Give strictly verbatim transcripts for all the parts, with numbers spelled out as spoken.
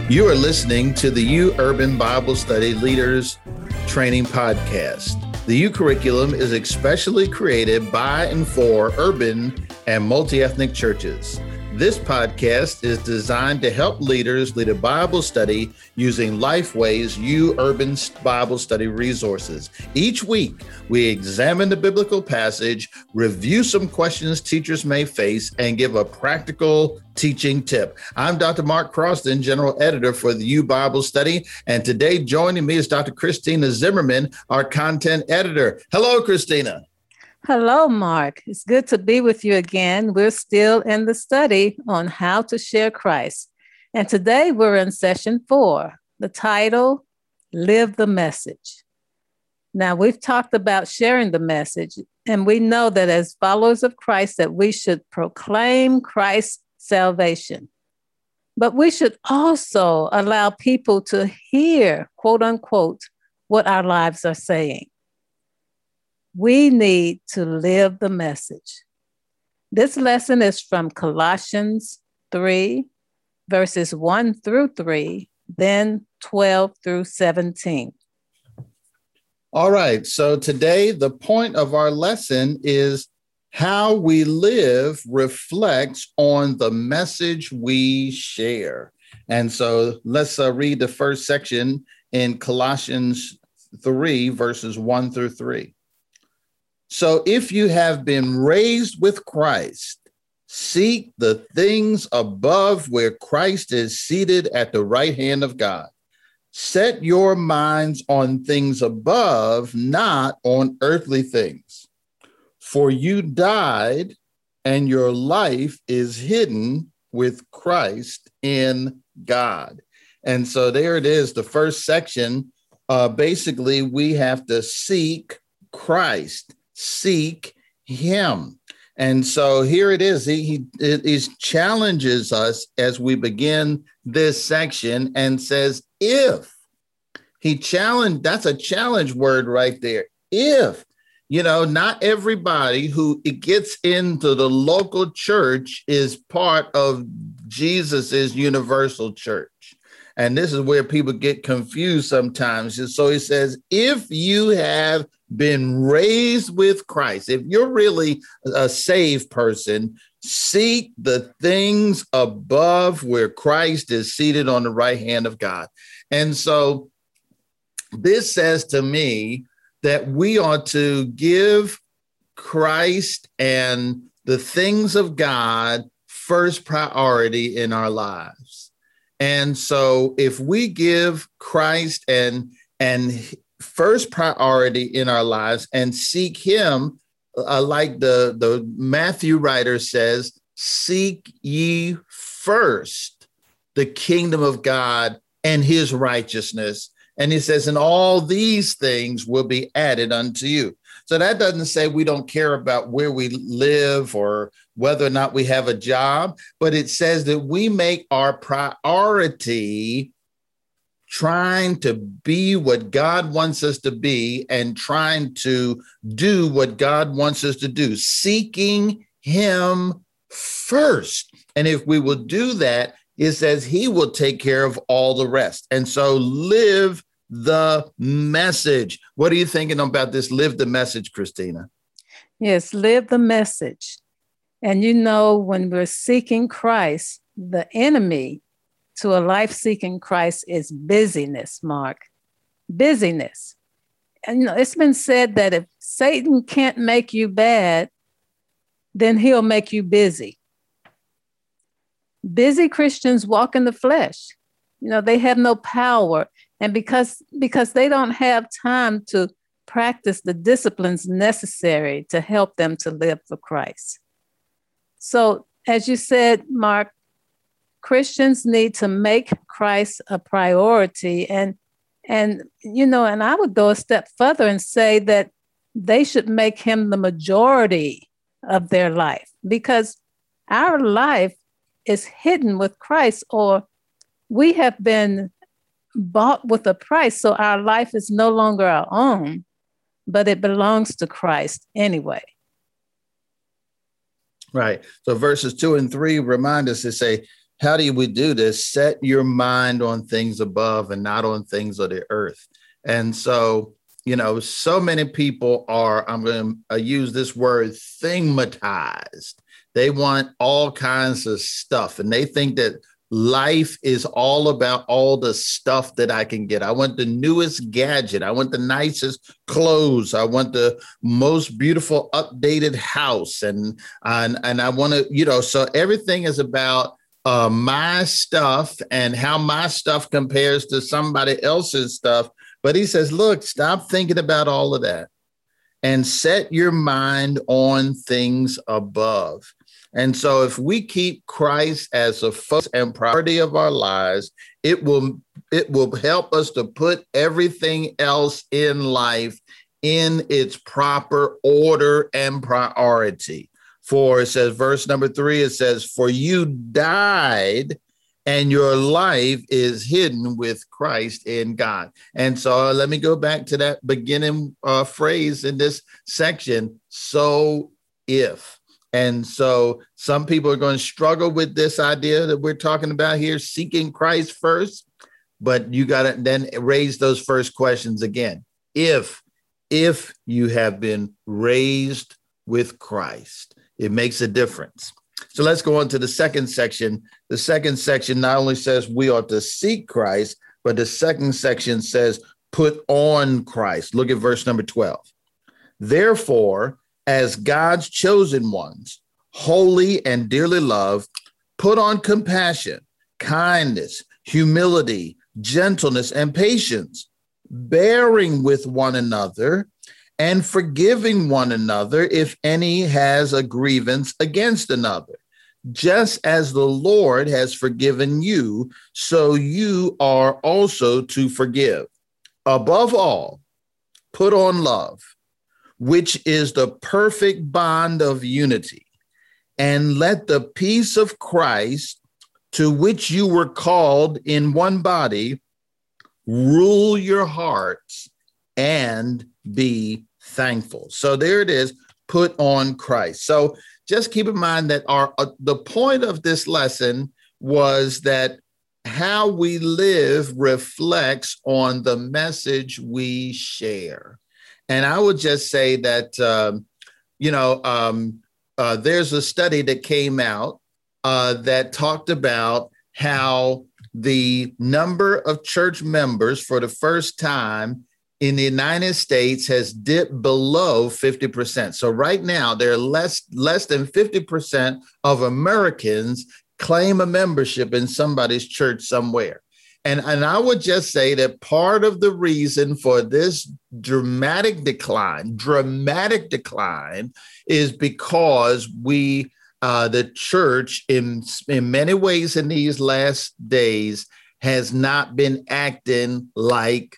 You are listening to the U Urban Bible Study Leaders Training Podcast. The U curriculum is especially created by and for urban and multi-ethnic churches. This podcast is designed to help leaders lead a Bible study using Lifeway's U Urban Bible Study resources. Each week, we examine the biblical passage, review some questions teachers may face, and give a practical teaching tip. I'm Doctor Mark Croston, General Editor for the U Bible Study, and today joining me is Doctor Christina Zimmerman, our Content Editor. Hello, Christina. Hello, Mark. It's good to be with you again. We're still in the study on how to share Christ. And today we're in session four, the title, Live the Message. Now, we've talked about sharing the message, and we know that as followers of Christ that we should proclaim Christ's salvation. But we should also allow people to hear, quote unquote, what our lives are saying. We need to live the message. This lesson is from Colossians three, verses one through three, then twelve through seventeen. All right, so today the point of our lesson is how we live reflects on the message we share. And so let's uh, read the first section in Colossians three, verses one through three. So if you have been raised with Christ, seek the things above where Christ is seated at the right hand of God. Set your minds on things above, not on earthly things. For you died, and your life is hidden with Christ in God. And so there it is, the first section. Uh, basically, we have to seek Christ. Seek him. And so here it is. He, he it is challenges us as we begin this section and says, if he challenged, that's a challenge word right there. If, you know, not everybody who gets into the local church is part of Jesus's universal church. And this is where people get confused sometimes. And so he says, if you have been raised with Christ, if you're really a saved person, seek the things above where Christ is seated on the right hand of God. And so this says to me that we ought to give Christ and the things of God first priority in our lives. And so if we give Christ and and first priority in our lives and seek him, uh, like the, the Matthew writer says, seek ye first the kingdom of God and his righteousness. And he says, and all these things will be added unto you. So that doesn't say we don't care about where we live or whether or not we have a job, but it says that we make our priority trying to be what God wants us to be and trying to do what God wants us to do, seeking him first. And if we will do that, it says he will take care of all the rest. And so live the message. What are you thinking about this? Live the message, Christina. Yes, live the message. And you know, when we're seeking Christ, the enemy to a life-seeking Christ is busyness, Mark. Busyness. And you know, it's been said that if Satan can't make you bad, then he'll make you busy. Busy Christians walk in the flesh. You know, they have no power. And because, because they don't have time to practice the disciplines necessary to help them to live for Christ. So, as you said, Mark, Christians need to make Christ a priority. And, and, you know, and I would go a step further and say that they should make him the majority of their life, because our life is hidden with Christ, or we have been bought with a price. So our life is no longer our own, but it belongs to Christ anyway. Right. So verses two and three remind us to say, how do we do this? Set your mind on things above and not on things of the earth. And so, you know, so many people are, I'm going to use this word, thingmatized. They want all kinds of stuff, and they think that life is all about all the stuff that I can get. I want the newest gadget. I want the nicest clothes. I want the most beautiful updated house. And, and, and I want to, you know, so everything is about uh, my stuff and how my stuff compares to somebody else's stuff. But he says, look, stop thinking about all of that and set your mind on things above. And so if we keep Christ as a focus and priority of our lives, it will, it will help us to put everything else in life in its proper order and priority. For it says, verse number three, it says, for you died and your life is hidden with Christ in God. And so let me go back to that beginning uh, phrase in this section. So if. And so some people are going to struggle with this idea that we're talking about here, seeking Christ first, but you got to then raise those first questions again. If, if you have been raised with Christ, it makes a difference. So let's go on to the second section. The second section not only says we ought to seek Christ, but the second section says put on Christ. Look at verse number twelve. Therefore, as God's chosen ones, holy and dearly loved, put on compassion, kindness, humility, gentleness, and patience, bearing with one another and forgiving one another if any has a grievance against another. Just as the Lord has forgiven you, so you are also to forgive. Above all, put on love, which is the perfect bond of unity, and let the peace of Christ, to which you were called in one body, rule your hearts and be thankful. So there it is, put on Christ. So just keep in mind that our uh, the point of this lesson was that how we live reflects on the message we share. And I would just say that, um, you know, um, uh, there's a study that came out uh, that talked about how the number of church members for the first time in the United States has dipped below fifty percent. So right now, there are less, less than fifty percent of Americans claim a membership in somebody's church somewhere. And, and I would just say that part of the reason for this dramatic decline, dramatic decline, is because we, uh, the church, in, in many ways in these last days, has not been acting like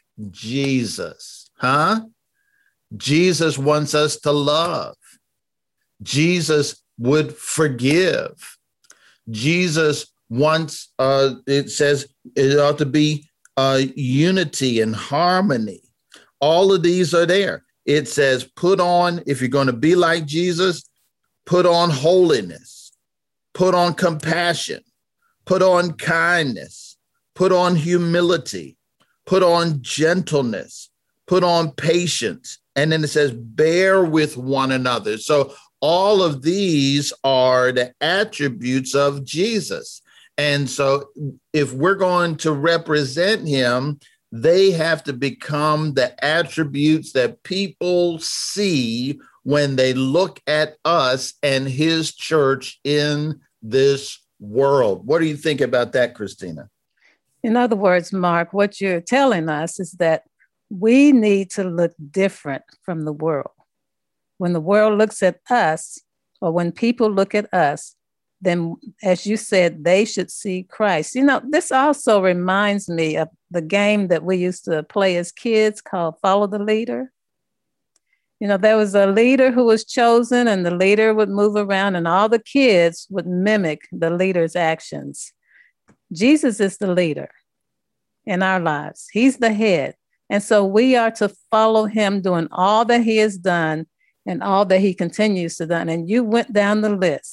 Jesus, huh? Jesus wants us to love. Jesus would forgive. Jesus wants, uh, it says it ought to be uh, unity and harmony. All of these are there. It says put on, if you're going to be like Jesus, put on holiness, put on compassion, put on kindness, put on humility, put on gentleness, put on patience. And then it says, bear with one another. So all of these are the attributes of Jesus. And so if we're going to represent him, they have to become the attributes that people see when they look at us and his church in this world. What do you think about that, Christina? In other words, Mark, what you're telling us is that we need to look different from the world. When the world looks at us, or when people look at us, then, as you said, they should see Christ. You know, this also reminds me of the game that we used to play as kids called Follow the Leader. You know, there was a leader who was chosen, and the leader would move around, and all the kids would mimic the leader's actions. Jesus is the leader in our lives. He's the head. And so we are to follow him, doing all that he has done and all that he continues to do. And you went down the list.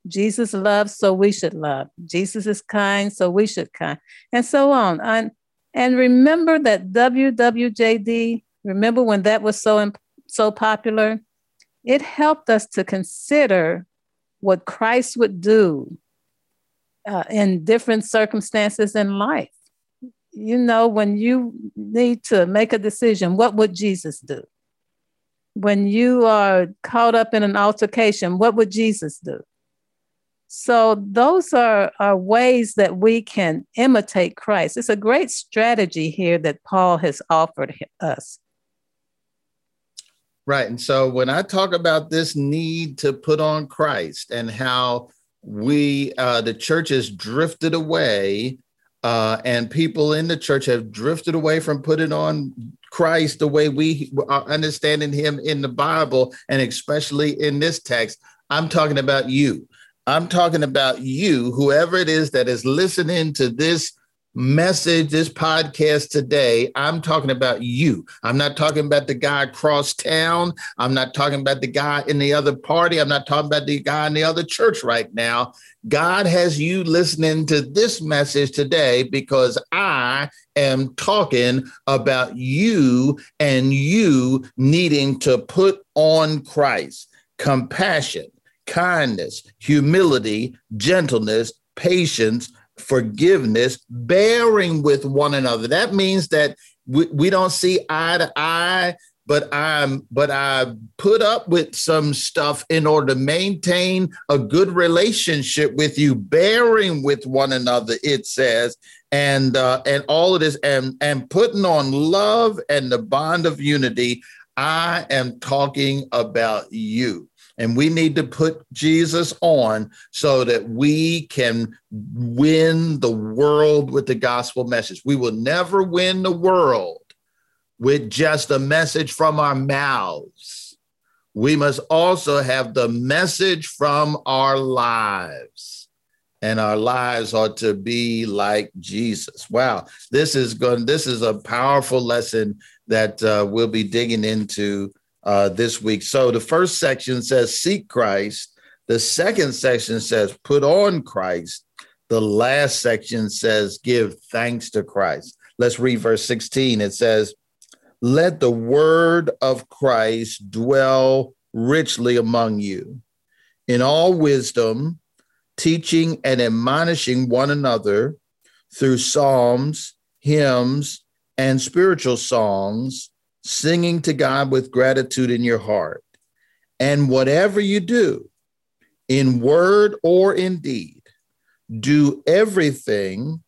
Jesus loves, so we should love. Jesus is kind, so we should kind, and so on. And, and remember that W W J D, remember when that was so, so popular? It helped us to consider what Christ would do uh, in different circumstances in life. You know, when you need to make a decision, what would Jesus do? When you are caught up in an altercation, what would Jesus do? So those are, are ways that we can imitate Christ. It's a great strategy here that Paul has offered us. Right. And so when I talk about this need to put on Christ and how we, uh, the church has drifted away, uh, and people in the church have drifted away from putting on Christ the way we are understanding him in the Bible, and especially in this text, I'm talking about you. I'm talking about you, whoever it is that is listening to this message, this podcast today. I'm talking about you. I'm not talking about the guy across town. I'm not talking about the guy in the other party. I'm not talking about the guy in the other church right now. God has you listening to this message today because I am talking about you and you needing to put on Christ. Compassion, kindness, humility, gentleness, patience, forgiveness, bearing with one another. That means that we, we don't see eye to eye, but I'm but I put up with some stuff in order to maintain a good relationship with you, bearing with one another, it says, and uh, and all of this, and, and putting on love and the bond of unity. I am talking about you. And we need to put Jesus on so that we can win the world with the gospel message. We will never win the world with just a message from our mouths. We must also have the message from our lives. And our lives are to be like Jesus. Wow, this is going. This is a powerful lesson that uh, we'll be digging into Uh, this week. So the first section says, seek Christ. The second section says, put on Christ. The last section says, give thanks to Christ. Let's read verse sixteen. It says, let the word of Christ dwell richly among you in all wisdom, teaching and admonishing one another through psalms, hymns, and spiritual songs, singing to God with gratitude in your heart. And whatever you do, in word or in deed, do everything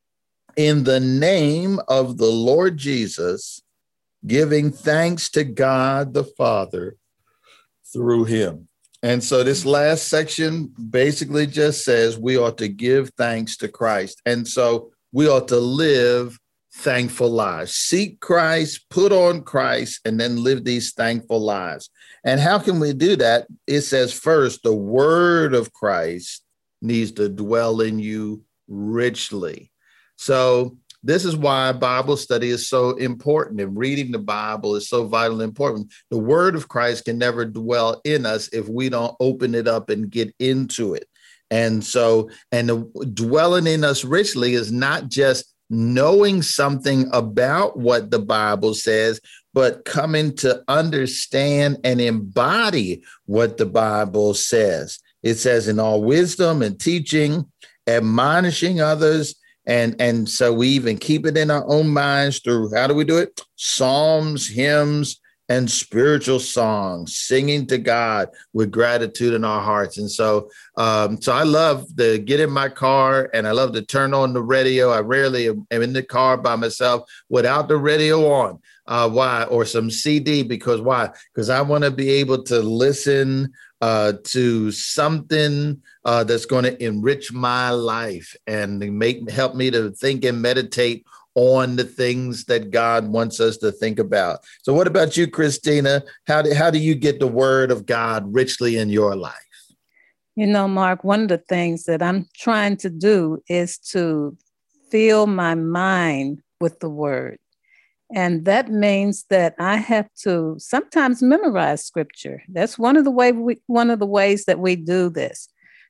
in the name of the Lord Jesus, giving thanks to God the Father through him. And so this last section basically just says we ought to give thanks to Christ. And so we ought to live thankful lives. Seek Christ, put on Christ, and then live these thankful lives. And how can we do that? It says first, the word of Christ needs to dwell in you richly. So this is why Bible study is so important, and reading the Bible is so vital and important. The word of Christ can never dwell in us if we don't open it up and get into it. And so, and the dwelling in us richly is not just knowing something about what the Bible says, but coming to understand and embody what the Bible says. It says in all wisdom and teaching, admonishing others. And, and so we even keep it in our own minds through, how do we do it? Psalms, hymns, and spiritual songs, singing to God with gratitude in our hearts. And so, um, so I love to get in my car and I love to turn on the radio. I rarely am in the car by myself without the radio on. Uh, why? Or some C D, because why? Because I want to be able to listen uh, to something uh, that's going to enrich my life and make help me to think and meditate on the things that God wants us to think about. So what about you, Christina? How do, how do you get the word of God richly in your life? You know, Mark, one of the things that I'm trying to do is to fill my mind with the word. And that means that I have to sometimes memorize scripture. That's one of the way we, one of the ways that we do this.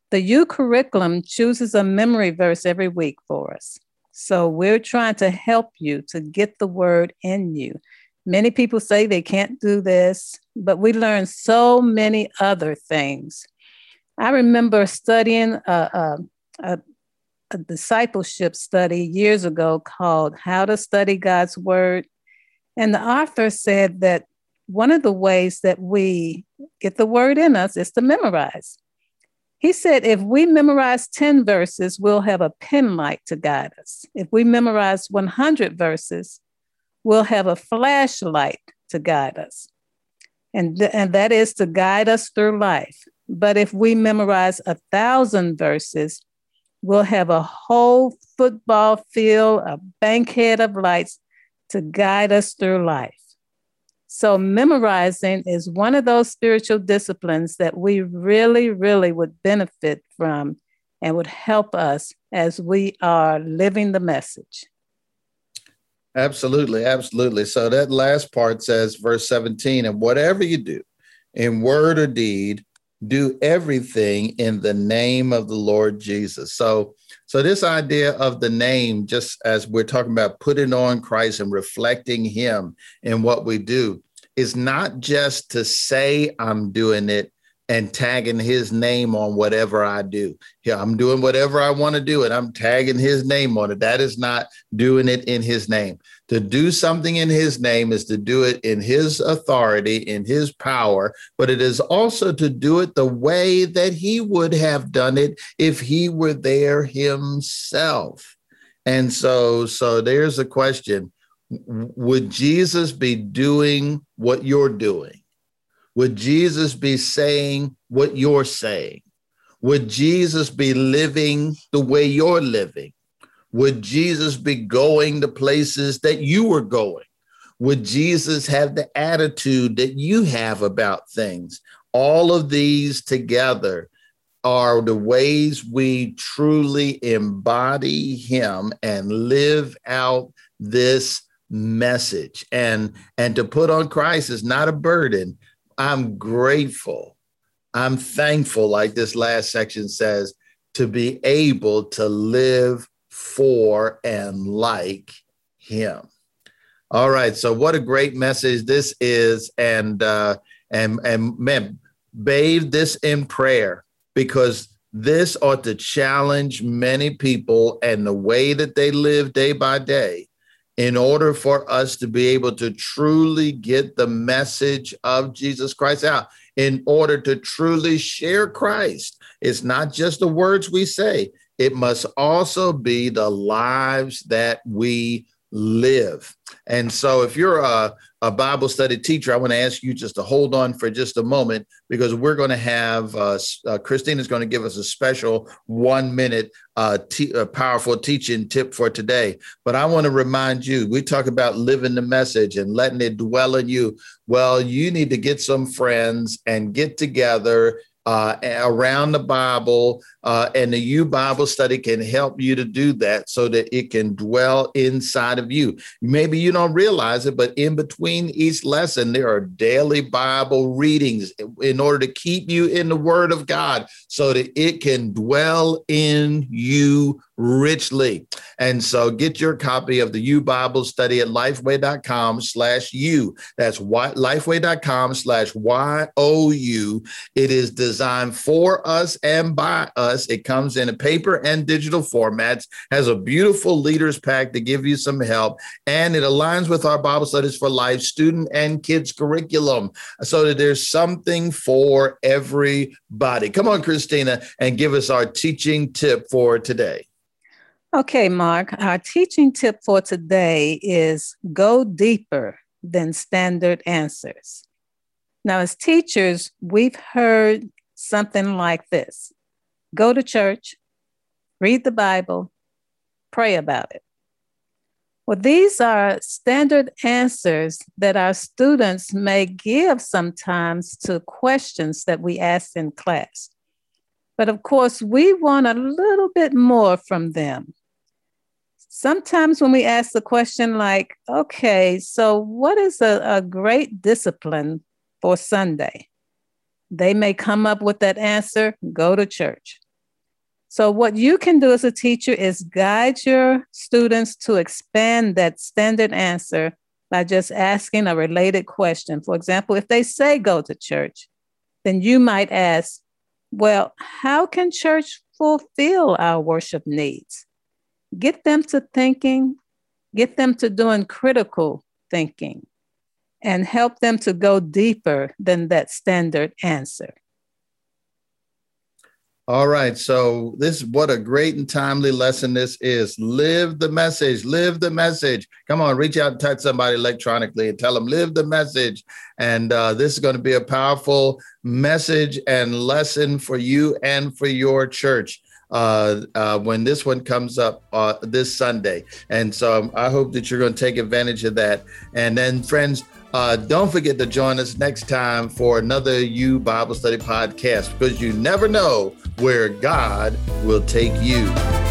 The U curriculum chooses a memory verse every week for us. So we're trying to help you to get the word in you. Many people say they can't do this, but we learn so many other things. I remember studying a, a, a, a discipleship study years ago called How to Study God's Word. And the author said that one of the ways that we get the word in us is to memorize. He said, if we memorize ten verses, we'll have a pen light to guide us. If we memorize one hundred verses, we'll have a flashlight to guide us. And, th- and that is to guide us through life. But if we memorize a thousand verses, we'll have a whole football field, a bankhead of lights to guide us through life. So memorizing is one of those spiritual disciplines that we really, really would benefit from and would help us as we are living the message. Absolutely, absolutely. So that last part says, verse seventeen, and whatever you do in word or deed, do everything in the name of the Lord Jesus. So, so this idea of the name, just as we're talking about putting on Christ and reflecting him in what we do, is not just to say I'm doing it and tagging his name on whatever I do. Yeah, I'm doing whatever I want to do and I'm tagging his name on it. That is not doing it in his name. To do something in his name is to do it in his authority, in his power, but it is also to do it the way that he would have done it if he were there himself. And so, so there's a question. Would Jesus be doing what you're doing? Would Jesus be saying what you're saying? Would Jesus be living the way you're living? Would Jesus be going to places that you were going? Would Jesus have the attitude that you have about things? All of these together are the ways we truly embody him and live out this message. And, and to put on Christ is not a burden. I'm grateful. I'm thankful, like this last section says, to be able to live for and like him. All right. So what a great message this is. And, uh, and, and man, bathe this in prayer, because this ought to challenge many people and the way that they live day by day, in order for us to be able to truly get the message of Jesus Christ out, in order to truly share Christ. It's not just the words we say. It must also be the lives that we live. And so if you're a, a Bible study teacher, I want to ask you just to hold on for just a moment, because we're going to have, uh, uh, Christine is going to give us a special one minute uh, t- uh, powerful teaching tip for today. But I want to remind you, we talk about living the message and letting it dwell in you. Well, you need to get some friends and get together Uh, around the Bible, uh, and the U Bible study can help you to do that so that it can dwell inside of you. Maybe you don't realize it, but in between each lesson, there are daily Bible readings in order to keep you in the Word of God so that it can dwell in you richly. And so get your copy of the U Bible study at lifeway.com slash U. That's lifeway.com slash Y O U. It is designed for us and by us. It comes in a paper and digital formats, has a beautiful leaders pack to give you some help, and it aligns with our Bible Studies for Life student and kids curriculum so that there's something for everybody. Come on, Christina, and give us our teaching tip for today. Okay, Mark, our teaching tip for today is go deeper than standard answers. Now, as teachers, we've heard something like this: go to church, read the Bible, pray about it. Well, these are standard answers that our students may give sometimes to questions that we ask in class. But of course, we want a little bit more from them. Sometimes when we ask the question like, okay, so what is a, a great discipline for Sunday? They may come up with that answer: go to church. So what you can do as a teacher is guide your students to expand that standard answer by just asking a related question. For example, if they say go to church, then you might ask, well, how can church fulfill our worship needs? Get them to thinking, get them to doing critical thinking, and help them to go deeper than that standard answer. All right. So this, what a great and timely lesson this is. Live the message, live the message. Come on, reach out and touch somebody electronically and tell them, live the message. And uh, this is going to be a powerful message and lesson for you and for your church uh, uh, when this one comes up uh, this Sunday. And so I hope that you're going to take advantage of that. And then, friends, Uh, don't forget to join us next time for another You Bible Study podcast, because you never know where God will take you.